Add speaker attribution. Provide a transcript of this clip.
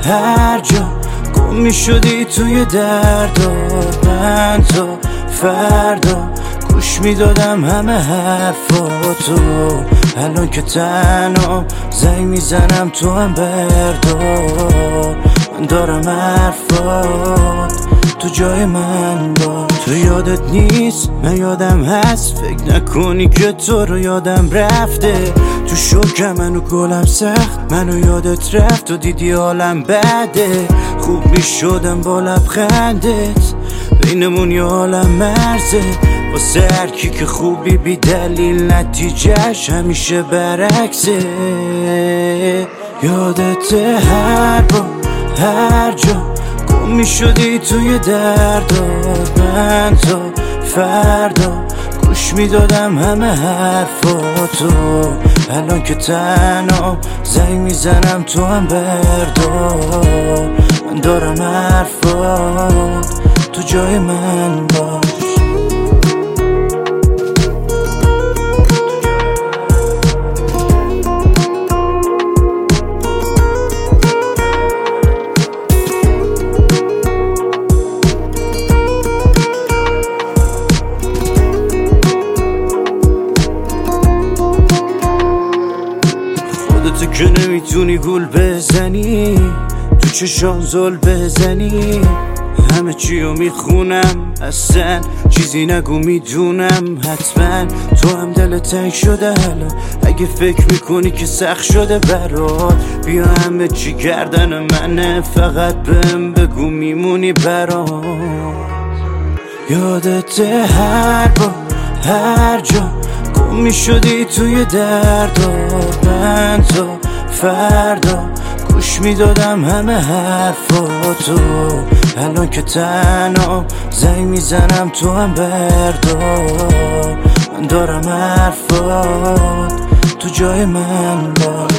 Speaker 1: هر جا گم می شدی توی دردات، من تا فردا گوش می دادم همه حرفاتو. الان که تنها زنگ می زنم تو هم بردار، من دارم حرفات تو جای من باش. تو یادت نیست من یادم هست، فکر نکنی که تو رو یادم رفته. تو شوکم منو گلم سخت، منو یادت رفت و دیدی حالم بده. خوب می شدم با لبخندت، بینمون یه عالم مرزه. واسه هر کی که خوبی بی دلیل نتیجهش همیشه برعکسه. یادت هر بار هر جا گم می شدی توی دردات، من تا فردا گوش می دادم همه حرفاتو. الان که تنها زنگ می زنم تو هم بردار، من دارم حرفات تو جای من باش. تو که نمیتونی گول بزنی، تو چشام زل بزنی، همه چیو میخونم اصلا چیزی نگو میدونم. حتما تو هم دل تنگ شده الان، اگه فکر میکنی که سخت شده برات، بیا همه چی گردن منه، فقط بهم بگو میمونی برام. یادت هر بار هر جا گم می شدی توی دردات، من تا فردا گوش می دادم همه حرفاتو. الان که تنها زنگ می زنم تو هم بردار، من دارم حرفات تو جای من باش.